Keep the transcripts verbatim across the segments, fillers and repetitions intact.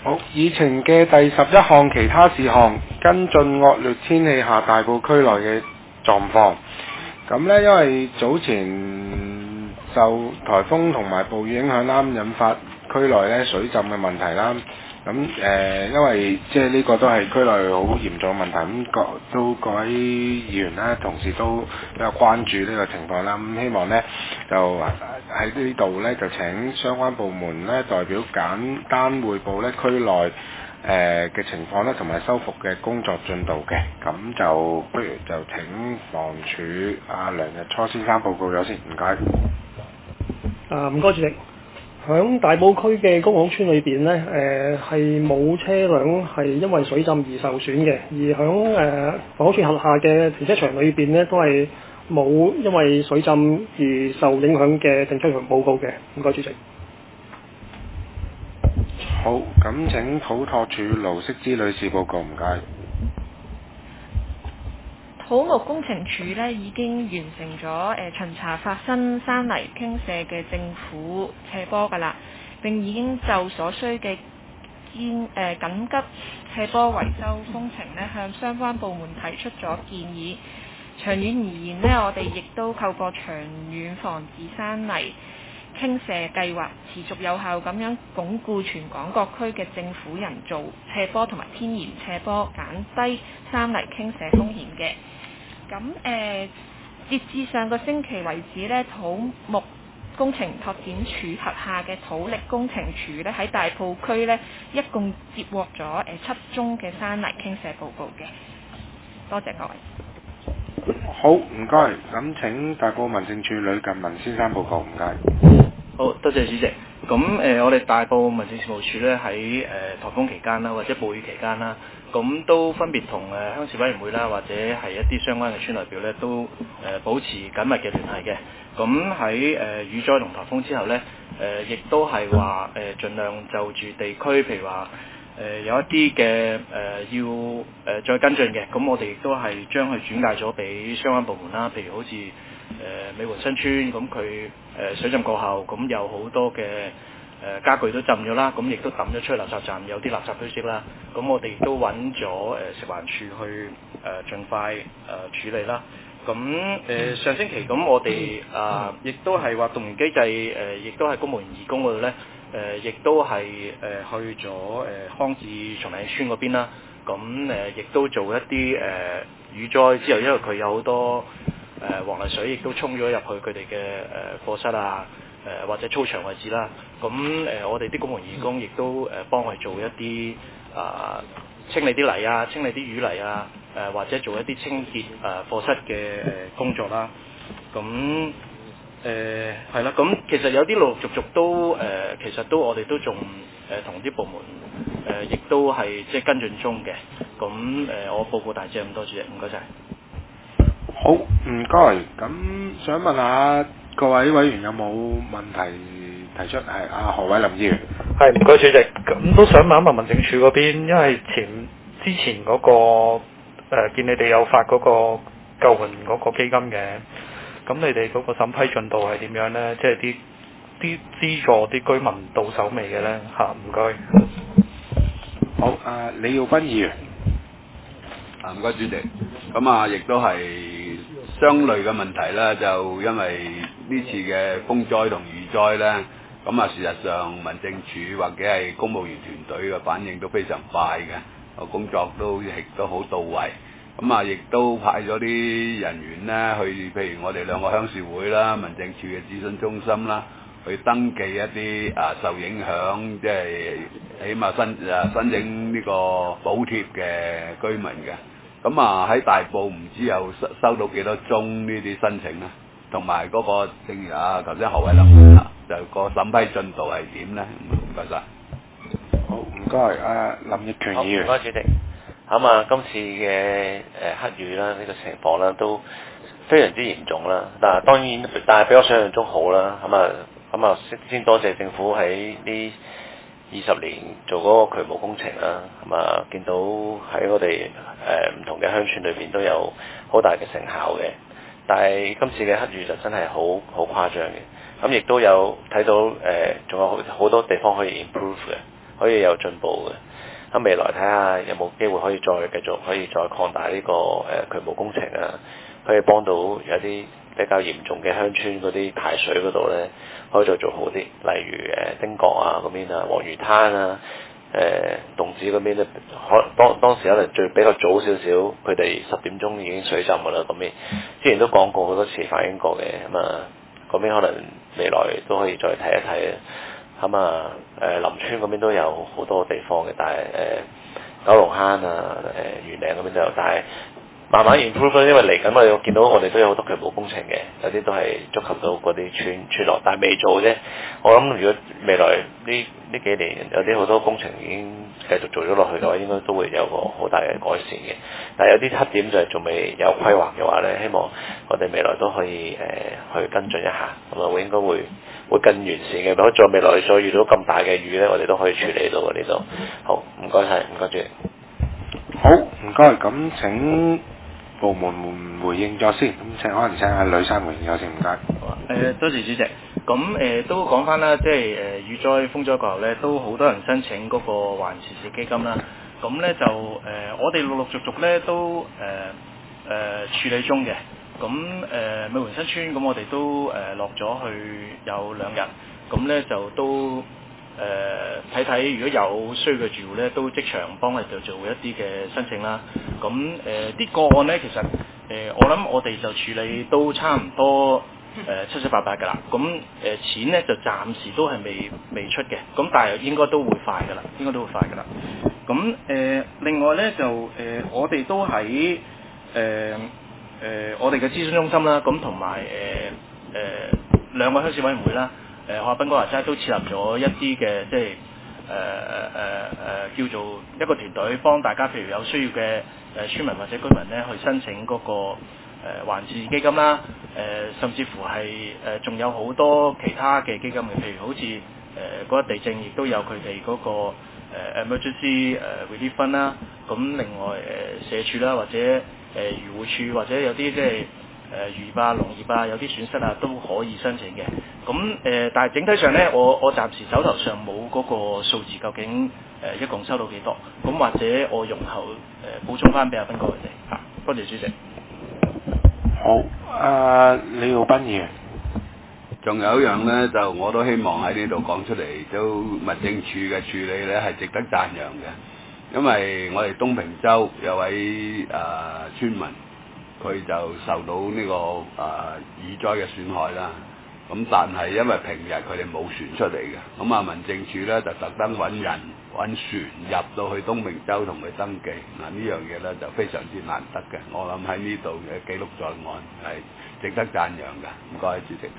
好，議程嘅第十一項其他事項，跟進惡劣天氣下大埔區內嘅狀況。咁呢，因為早前受颱風同埋暴雨影響啦，引發區內呢水浸嘅問題啦。咁誒、呃，因為即係呢個都係區內好嚴重嘅問題，咁各都各位議員啦、同事都比較關注呢個情況啦。咁希望呢，就喺呢度呢，就請相關部門呢代表簡單彙報呢區內誒嘅情況啦，同埋修復嘅工作進度嘅。咁就不如就請房署阿梁日初先生報告咗先，唔該。 啊，唔該主席。響大埔區嘅公屋村裏邊呢，誒係冇車輛係因為水浸而受損嘅，而響誒、呃、房屋署轄下嘅停車場裏邊呢，都係冇因為水浸而受影響嘅停車場報告嘅。唔該主席。 好，咁請土拓署盧惜芝女士報告，唔該。 土木工程署咧已經完成咗誒、呃、巡查發生山泥傾瀉嘅政府斜坡㗎啦，並已經就所需嘅堅誒緊急斜坡維修工程咧向相關部門提出咗建議。長遠而言呢，我哋亦都透過長遠防治山泥傾瀉計劃，持續有效咁樣鞏固全港各區嘅政府人造斜坡同埋天然斜坡，減低山泥傾瀉風險嘅。咁誒、呃，截至上個星期為止呢，土木工程拓展署轄下嘅土力工程處呢，喺大埔區呢，一共接獲咗誒七宗嘅山泥傾瀉報告嘅。多謝各位。 好，唔該。咁請大埔民政處呂近文先生報告，唔該。 好，多謝主席。咁誒、呃，我哋大埔民政事務處咧喺誒颱風期間啦，或者暴雨期間啦，咁都分別同誒鄉事委員會啦，或者係一啲相關嘅村代表咧，都誒、呃、保持緊密嘅聯繫嘅。咁喺誒雨災同颱風之後咧，誒、呃、亦都係話誒盡量就住地區，譬如話誒、呃、有一啲嘅誒要誒、呃、再跟進嘅，咁我哋亦都係將佢轉介咗俾相關部門啦，譬如好似誒、呃、美援新村，咁佢誒水浸過後，咁有好多嘅誒、呃、家具都浸咗啦，咁亦都抌咗出去垃圾站，有啲垃圾堆積啦，咁我哋亦都揾咗誒食環署去誒、呃、盡快誒、呃、處理啦。咁誒、呃、上星期咁我哋啊亦都係話動員機制誒，亦、呃、都係公務員義工嗰度咧。誒、呃，亦都係誒、呃、去咗誒、呃、康智松嶺村嗰邊啦。咁誒，亦、呃、都做一啲誒、呃、雨災之後，因為佢有好多誒、呃、黃泥水，亦都沖咗入去佢哋嘅誒課室啊，誒、呃、或者操場位置啦。咁誒、呃，我哋啲公務員義工亦都誒幫佢做一啲啊、呃、清理啲泥啊，清理啲雨泥啊，誒、呃、或者做一啲清潔誒課室嘅工作啦。咁誒係啦，咁、呃、其實有啲陸陸續續都誒、呃，其實都我哋都仲誒同啲部門誒，亦、呃、都係即係跟進中嘅。咁誒、呃，我報告大致咁多，主席，唔該晒。 好，唔該。咁想問下各位委員有冇問題提出？係阿何偉林議員。 係，唔該主席。咁都想問一問民政處嗰邊，因為前之前嗰、那個誒、呃、見你哋有發嗰個救援嗰個基金嘅。咁你哋嗰個審批進度係點樣呢？即係啲啲資助啲居民到手未嘅呢？嚇，唔該。 好，啊李耀斌議員。 啊，唔該主席。咁啊，亦都係相類嘅問題啦。就因為呢次嘅風災同雨災呢，咁啊事實上民政處或者係公務員團隊嘅反應都非常快嘅，個工作都亦都好到位。咁啊，亦都派咗啲人員咧去，譬如我哋兩個鄉事會啦、民政處嘅諮詢中心啦，去登記一啲啊受影響，即係起碼申啊申請呢個補貼嘅居民嘅。咁啊喺大埔唔知有收收到幾多宗呢啲申請啦，同埋嗰個正如啊頭先何偉林啊，就個審批進度係點咧？唔該晒。 好，唔該。啊林奕權議員。 唔該主席。咁啊，今次嘅誒黑雨啦，呢、這個情況啦，都非常之嚴重啦。嗱，當然，但係比我想象中好啦。咁啊，咁啊，先多謝政府喺呢二十年做嗰個渠務工程啦。咁啊，見到喺我哋誒唔同嘅鄉村裏邊都有好大嘅成效嘅。但係今次嘅黑雨就真係好好誇張嘅。咁亦都有睇到誒，仲、呃、有好好多地方可以 improve 嘅。 可以有進步嘅。咁未來睇下有冇機會可以再繼續可以再擴大呢、這個誒、呃、渠務工程啊，可以幫到有啲比較嚴重嘅鄉村嗰啲排水嗰度咧，可以再做好啲。例如誒、呃、丁角啊嗰邊啊、黃魚灘啊、誒、呃、洞子嗰邊咧，可當當時可能最比較早少少，佢哋十點鐘已經水浸㗎啦。咁邊之前都講過好多次，反映過嘅咁啊，嗰邊可能未來都可以再睇一睇啊。咁啊誒林村嗰邊都有好多地方嘅，但係誒、呃、九龍坑啊、誒、呃、元嶺嗰邊都有，但係慢慢 improve，因為嚟緊我哋見到我哋都有好多渠務工程嘅，有啲都係觸及到嗰啲村村落，但係未做啫。我諗如果未來呢呢幾年有啲好多工程已經繼續做咗落去嘅話，應該都會有個好大嘅改善嘅。但係有啲黑點就係仲未有規劃嘅話咧，希望我哋未來都可以誒、呃、去跟進一下，咁啊會應該會會更完善嘅。如果再未來再遇到咁大嘅雨咧，我哋都可以處理到嘅呢度。好，唔該晒，唔該主席。 好，唔該，咁請部門回應咗先，咁請可能請阿呂生回應咗先，唔該。 好啊，誒多謝主席。咁誒、呃、都講翻啦，即係誒雨災風災過後咧，都好多人申請嗰個環時事基金啦。咁咧就誒、呃、我哋陸陸續續咧都誒誒、呃呃、處理中嘅。咁誒美援新村咁我哋都誒落咗去有兩日，咁咧就都誒睇睇如果有需要嘅住戶咧，都即場幫佢哋做一啲嘅申請啦。咁誒啲個案咧，其實誒、呃、我諗我哋就處理都差唔多。誒、呃、七七八八㗎啦，咁誒、呃、錢咧就暫時都係未未出嘅，咁但係應該都會快㗎啦，應該都會快㗎啦。咁誒、呃、另外咧就誒、呃、我哋都喺誒誒我哋嘅諮詢中心啦，咁同埋誒誒兩個鄉事委員會啦，誒海濱哥華齋都設立咗一啲嘅即係誒誒誒誒叫做一個團隊幫大家，譬如有需要嘅誒村民或者居民咧去申請嗰、那個。誒環視基金啦，誒、呃、甚至乎係誒仲有好多其他嘅基金嘅，譬如好似誒嗰個地震亦都有佢哋嗰個誒、呃、emergency 誒 relief fund 啦，咁另外誒、呃、社署啦或者誒漁護署或者有啲即係誒漁業啊、農業啊有啲損失啊都可以申請嘅。咁誒、呃、但係整體上咧，我我暫時手頭上冇嗰個數字，究竟誒、呃、一共收到幾多？咁或者我容後誒、呃、補充翻俾阿斌哥佢哋嚇。多謝主席。 好，阿李耀斌議員， 仲有一樣咧，就我都希望喺呢度講出嚟，都民政處嘅處理咧係值得讚揚嘅，因為我哋東平洲有位誒、呃、村民，佢就受到呢、這個誒、呃、雨災嘅損害啦。咁但係因為平日佢哋冇船出嚟嘅，咁啊民政處咧就特登揾人揾船入到去東平洲同佢登記，嗱呢樣嘢咧就非常之難得嘅。我諗喺呢度嘅記錄在案係值得讚揚嘅。唔該，主席。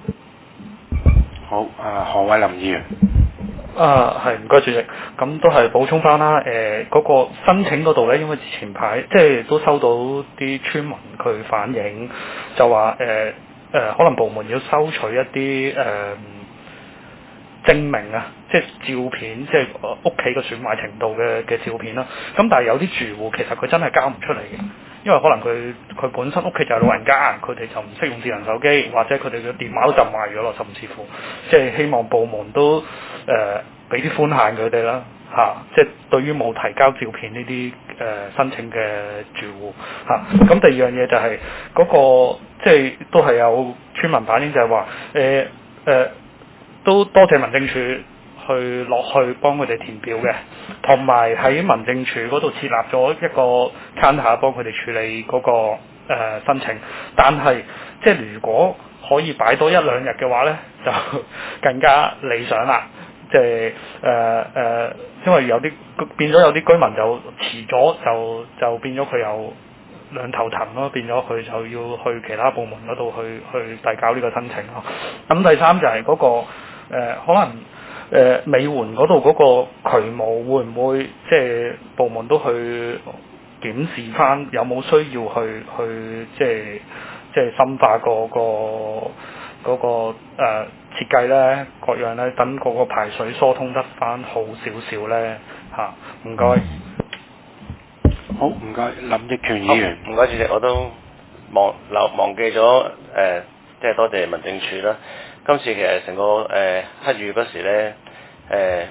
好，啊何偉林議員。 啊，係唔該主席，咁都係補充翻啦。誒、呃，嗰、那個申請嗰度咧，因為前排即係都收到啲村民佢反映，就話誒。呃誒、呃、可能部門要收取一啲誒、呃、證明啊，即係照片，即係屋企嘅損壞程度嘅嘅照片啦。咁但係有啲住戶其實佢真係交唔出嚟嘅，因為可能佢佢本身屋企就係老人家，佢哋就唔識用智能手機，或者佢哋嘅電話都浸壞咗咯，甚至乎即係希望部門都誒俾啲寬限佢哋啦。嚇、啊，即係對於冇提交照片呢啲誒申請嘅住戶嚇，咁、啊、第二樣嘢就係、是、嗰、那個即係都係有村民反映就係話誒誒都多謝民政處去落去幫佢哋填表嘅，同埋喺民政處嗰度設立咗一個 counter 幫佢哋處理嗰、那個、呃、申請，但係即係如果可以擺多一兩日嘅話咧，就更加理想啦。即係誒誒，因為有啲變咗有啲居民就遲咗，就就變咗佢有兩頭騰咯，變咗佢就要去其他部門嗰度去去遞交呢個申請咯。咁第三就係嗰、那個、呃、可能誒、呃、美援嗰度嗰個渠務會唔會即係部門都去檢視翻有冇需要去去即係即係深化、嗰個、嗰個嗰、嗰個誒、呃設計咧，各樣咧，等嗰個排水疏通得翻好少少咧嚇，唔該。 好，唔該，林奕權議員。 唔該，主席，我都忘漏忘記咗誒、呃，即係多謝民政處啦。今次其實成個誒、呃、黑雨嗰時咧，誒、呃、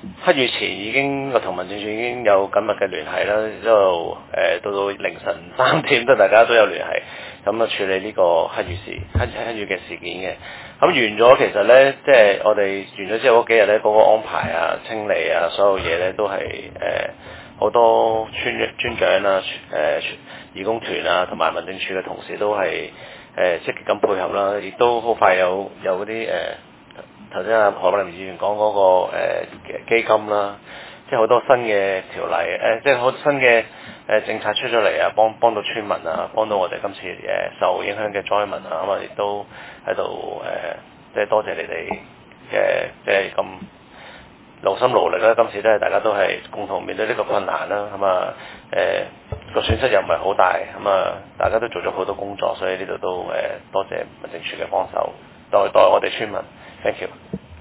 黑雨前已經個同民政處已經有緊密嘅聯繫啦，之後誒到到凌晨三點都大家都有聯繫，咁啊處理呢個黑雨事黑黑雨嘅事件嘅。咁完咗其實咧，即係我哋完咗之後嗰幾日咧，嗰個安排啊、清理啊，所有嘢咧都係誒好多村村長啊、誒義工團啊，同埋民政處嘅同事都係誒積極咁配合啦，亦都好快有有嗰啲誒。頭先阿何柏林議員講嗰、那個、呃、基金啦，即係好多新嘅條例，誒、呃、即係好新嘅誒、呃、政策出咗嚟啊，幫幫到村民啊，幫到我哋今次誒、呃、受影響嘅災民啊，咁啊亦都喺度誒，即係多謝你哋嘅即係咁勞心勞力啦，今次都係大家都係共同面對呢個困難啦，咁啊誒個損失又唔係好大，咁啊大家都做咗好多工作，所以呢度都誒、呃、多謝民政處嘅幫手，代代我哋村民。Thank you。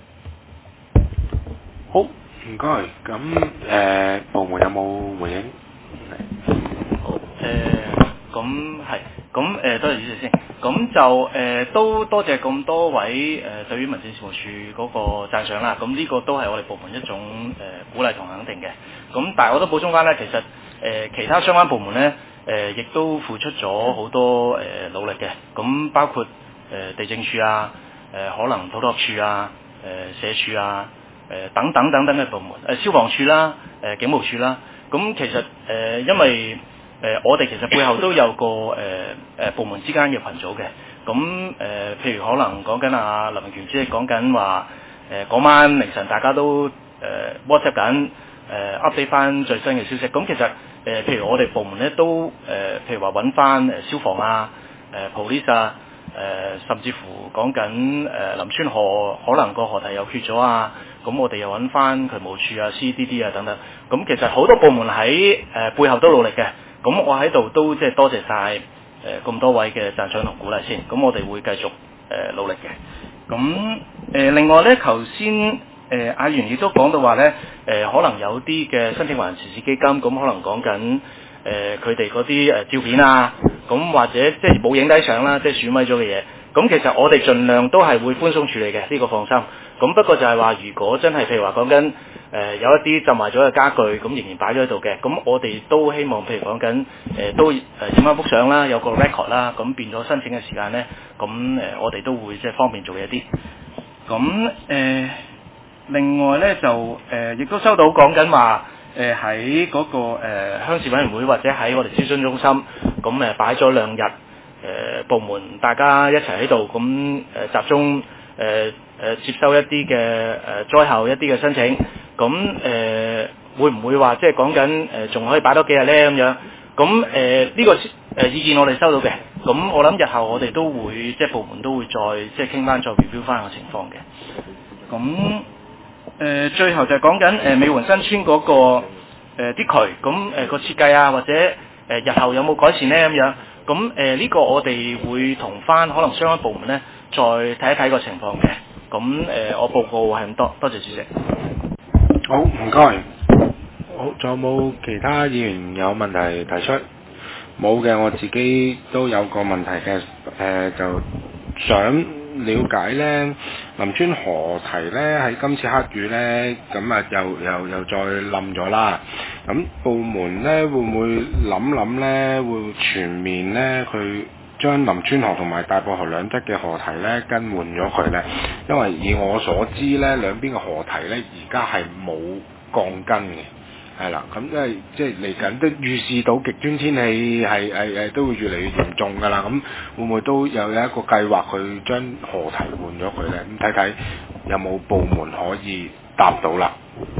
好，唔該。咁誒、呃、部門有冇回應？ 好誒，咁係，咁誒多謝主席先。咁就誒、呃、都多謝咁多位誒、呃、對於民政事務處嗰個讚賞啦。咁呢個都係我哋部門一種誒、呃、鼓勵同肯定嘅。咁但係我都補充翻咧，其實誒、呃、其他相關部門咧誒亦都付出咗好多誒、呃、努力嘅。咁包括誒、呃、地政處啊。誒、呃、可能土木處啊、誒、呃、社署啊、誒、呃、等等等等嘅部門，誒、呃、消防處啦、誒、呃、警務處啦，咁其實誒、呃、因為誒、呃、我哋其實背後都有個誒誒、呃、部門之間嘅群組嘅，咁誒、呃、譬如可能講緊啊林明權主席講緊話，誒嗰晚凌晨大家都誒 WhatsApp 緊，誒 update 翻最新嘅消息，咁其實誒、呃、譬如我哋部門咧都誒、呃、譬如話揾翻誒消防啊、誒、呃、police 啊。誒、呃、甚至乎講緊誒林村河可能個河堤又缺咗啊，咁我哋又揾翻渠務處啊、C D D 啊等等，咁其實好多部門喺誒、呃、背後都努力嘅，咁我喺度都即係多謝晒誒咁多位嘅讚賞同鼓勵先，咁我哋會繼續誒、呃、努力嘅。咁誒、呃、另外咧，頭先誒阿源亦都講到話咧，誒、呃、可能有啲嘅申請華人慈善基金，咁可能講緊。誒佢哋嗰啲誒照片啊，咁或者即係冇影低相啦，即係損毀咗嘅嘢。咁其實我哋盡量都係會寬鬆處理嘅，呢、這個放心。咁不過就係話，如果真係譬如話講緊誒有一啲浸壞咗嘅家具，咁仍然擺咗喺度嘅，咁我哋都希望譬如講緊誒都誒影翻幅相啦，有個 record 啦，咁變咗申請嘅時間咧，咁誒、呃、我哋都會即係方便做嘢啲。咁誒、呃、另外咧就誒亦、呃、都收到講緊話。誒喺嗰個誒、呃、鄉事委員會或者喺我哋諮詢中心，咁誒擺咗兩日，誒、呃、部門大家一齊喺度，咁誒、呃、集中誒誒、呃呃、接收一啲嘅誒災後一啲嘅申請，咁誒、呃、會唔會話即係講緊誒仲可以擺多幾日咧咁樣？咁誒呢個誒、呃、意見我哋收到嘅，咁我諗日後我哋都會即係部門都會再即係傾翻再 review 翻個情況嘅，咁。誒、呃、最後就係講緊誒美援新村嗰、那個啲、呃、渠，咁誒個設計啊，或者誒、呃、日後有冇改善咧咁樣，咁誒呢個我哋會同翻可能相關部門咧再睇一睇個情況嘅，咁誒、呃、我報告係咁多，多謝主席。 好，唔該。好，仲有冇其他議員有問題提出？冇嘅，我自己都有個問題嘅，誒、呃、就想。了解咧，林村河堤咧喺今次黑雨咧，咁啊又又又再冧咗啦。咁部門咧會唔會諗諗咧，會全面咧去將林村河同埋大埔河兩側嘅河堤咧更換咗佢咧？因為以我所知咧，兩邊嘅河堤咧而家係冇鋼筋嘅。係啦，咁因為即係嚟緊都預示到極端天氣係係係都會越嚟越嚴重㗎啦，咁會唔會都有有一個計劃去將河堤換咗佢咧？咁睇睇有冇部門可以答到啦。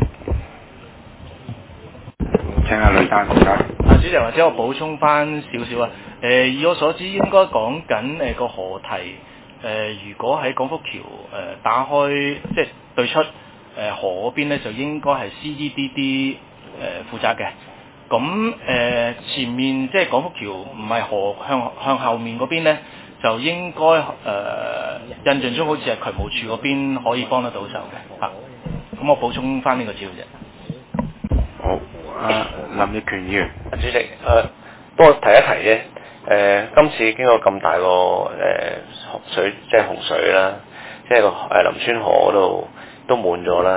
請阿呂生先生。 啊，主席或者我補充翻少少啊。誒、呃，以我所知應該講緊誒個河堤誒、呃，如果喺廣福橋誒、呃、打開即係對出誒、呃、河嗰邊咧，就應該係 C E D D。誒、呃、負責嘅，咁誒、呃、前面即係廣福橋唔係河向向後面嗰邊咧，就應該誒、呃、印象中好似係渠務處嗰邊可以幫得到手嘅嚇。咁、啊、我補充翻呢個資料啫。 好，啊林奕權議員， 主席誒，不過提一提啫。誒、呃，今次經過咁大個誒洪水，即係洪水啦，即係個誒林村河嗰度都滿咗啦。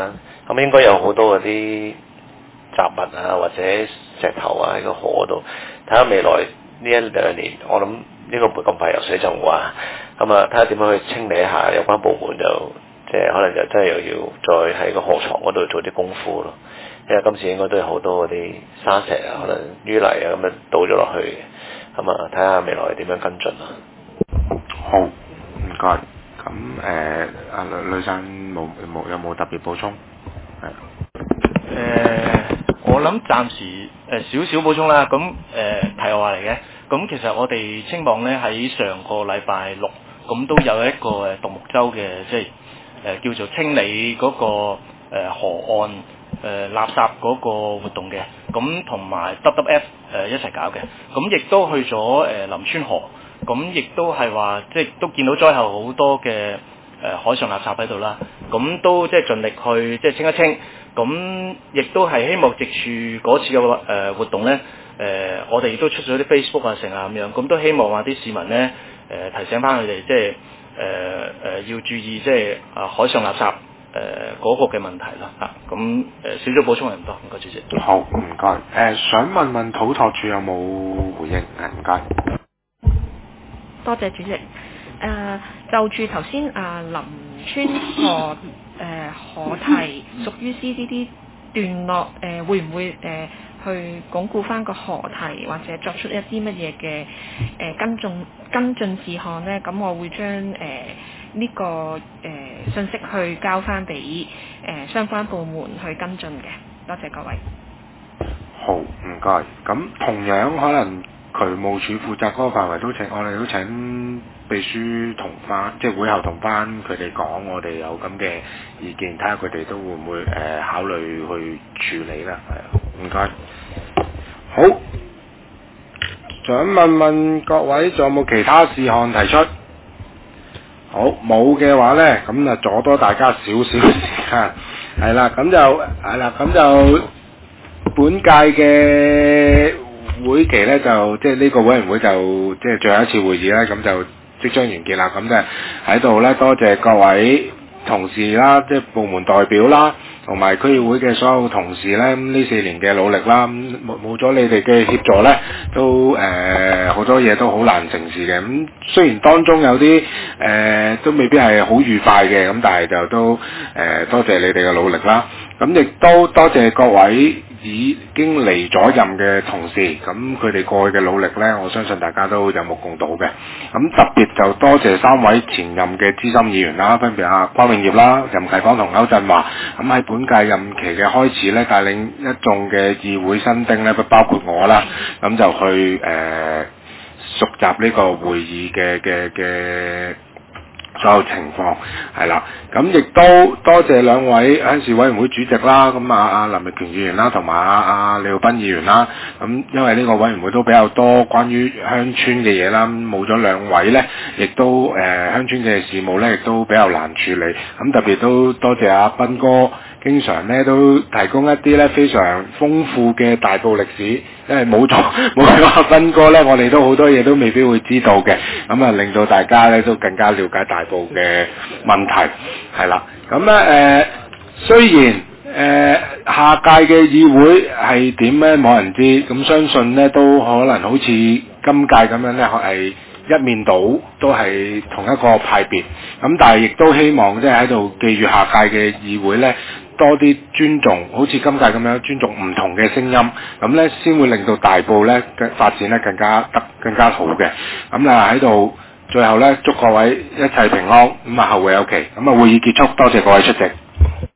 咁應該有好多嗰啲雜物啊或者石頭啊喺個河度，睇下未來呢一兩年，我諗呢個唔會咁快有水浸啩，咁啊睇下點樣去清理一下，有關部門就即係可能就真係又要再喺個河床嗰度做啲功夫咯，因為今次應該都有好多嗰啲沙石啊，可能淤泥啊咁樣倒咗落去，咁啊睇下未來點樣跟進啊。 好，唔該。咁誒，阿呂呂生冇冇有冇特別補充？係。 誒、呃，我諗暫時誒少少補充啦。咁誒、呃、題外話嚟嘅。咁其實我哋青網咧喺上個禮拜六，咁都有一個誒獨木舟嘅，即係誒、呃、叫做清理嗰、那個、呃、河岸誒、呃、垃圾嗰個活動嘅。咁同埋 W W F 誒、呃、一齊搞嘅。咁亦都去咗誒、呃、林村河。咁亦都係話，即係都見到災後好多嘅誒、呃、海上垃圾喺度啦。咁都即係盡力去即係清一清。咁亦都係希望藉住嗰次嘅誒、呃、活動咧，誒、呃、我哋亦都出咗啲 Facebook 啊成啊咁樣。咁都希望話啲市民咧誒、呃、提醒翻佢哋，即係誒誒要注意即係啊海上垃圾誒嗰、呃那個嘅問題啦嚇。咁誒少咗補充係唔多，唔該主席。 好，唔該。誒、呃、想問問土拓署有冇回應？係唔該。 多謝主席。誒、呃、就住頭先啊林村河誒、呃、河堤屬於 C D D 段落，誒、呃、會唔會誒、呃、去鞏固翻個河堤，或者作出一啲乜嘢嘅誒跟進跟進事項呢？咁我會將誒呢個誒、呃、信息去交翻俾誒相關部門去跟進嘅。多謝各位。 好，唔該。咁同樣可能渠務署負責嗰個範圍都請我哋都請秘書同翻，即係會後同翻佢哋講，我哋有咁嘅意見，睇下佢哋都會唔會誒、呃、考慮去處理啦。係，唔該。好，想問問各位仲有冇其他事項提出？好，冇嘅話呢，咁啊阻多大家少少時間。係啦，咁就係啦，咁就本屆嘅會期咧就即係呢個委員會就即係最後一次會議啦，咁就即將完結啦。咁就喺度咧，多謝各位同事啦，即係部門代表啦，同埋區議會嘅所有同事咧，咁呢四年嘅努力啦，冇冇咗你哋嘅協助咧，都誒好、呃、多嘢都好難成事嘅。咁雖然當中有啲誒、呃、都未必係好愉快嘅，咁但係就都誒、呃、多謝你哋嘅努力啦。咁亦都多謝各位已經離咗任嘅同事，咁佢哋過去嘅努力呢，我相信大家都有目共睹嘅。咁特別就多謝三位前任嘅資深議員啦，分別阿關永業啦、任啟光同歐振華。咁喺本屆任期嘅開始呢，帶領一眾嘅議會新丁呢，不包括我啦，咁就去誒、呃、熟習呢個會議嘅嘅嘅所有情況係啦，咁亦都多謝兩位鄉事委員會主席啦，咁啊啊林力權議員啦，同埋啊啊李浩斌議員啦，咁因為呢個委員會都比較多關於鄉村嘅嘢啦，冇咗兩位呢，亦都誒、呃、鄉村嘅事務呢，亦都比較難處理，咁特別都多謝阿斌哥。經常咧都提供一啲咧非常豐富嘅大埔歷史，因為冇咗冇咗阿斌哥咧，我哋都好多嘢都未必會知道嘅，咁啊令到大家咧都更加了解大埔嘅問題，係啦，咁咧誒雖然誒、呃、下屆嘅議會係點咧冇人知，咁相信咧都可能好似今屆咁樣咧係一面倒，都係同一個派別，咁但係亦都希望即係喺度記住下屆嘅議會咧。多啲尊重，好似今屆咁樣尊重唔同嘅聲音，咁咧先會令到大埔咧嘅發展咧更加得更加好嘅。咁啊喺度最後咧祝各位一切平安，咁啊後會有期，咁啊會議結束，多謝各位出席。